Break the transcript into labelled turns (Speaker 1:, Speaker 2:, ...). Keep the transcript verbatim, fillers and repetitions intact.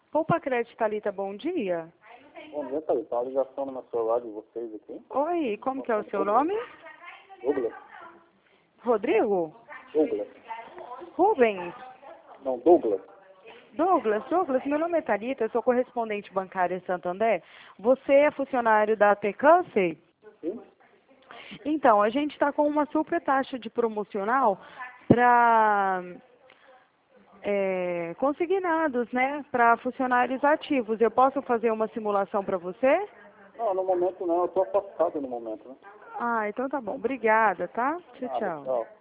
Speaker 1: Poupa Crédito Thalita, bom dia.
Speaker 2: Bom dia, Thalita. A ligação no meu celular de vocês aqui.
Speaker 1: Oi, como que é o seu nome?
Speaker 2: Douglas.
Speaker 1: Rodrigo?
Speaker 2: Douglas.
Speaker 1: Rubens?
Speaker 2: Não, Douglas.
Speaker 1: Douglas, Douglas, meu nome é Thalita, eu sou correspondente bancária em Santander. Você é funcionário da Tecance?
Speaker 2: Sim?
Speaker 1: Então, a gente está com uma super taxa de promocional para é, consignados, né? Para funcionários ativos. Eu posso fazer uma simulação para você?
Speaker 2: Não, no momento não. Eu estou afastado no momento, né?
Speaker 1: Ah, então tá bom. Obrigada, tá? Tchau,
Speaker 2: Nada,
Speaker 1: tchau.
Speaker 2: tchau.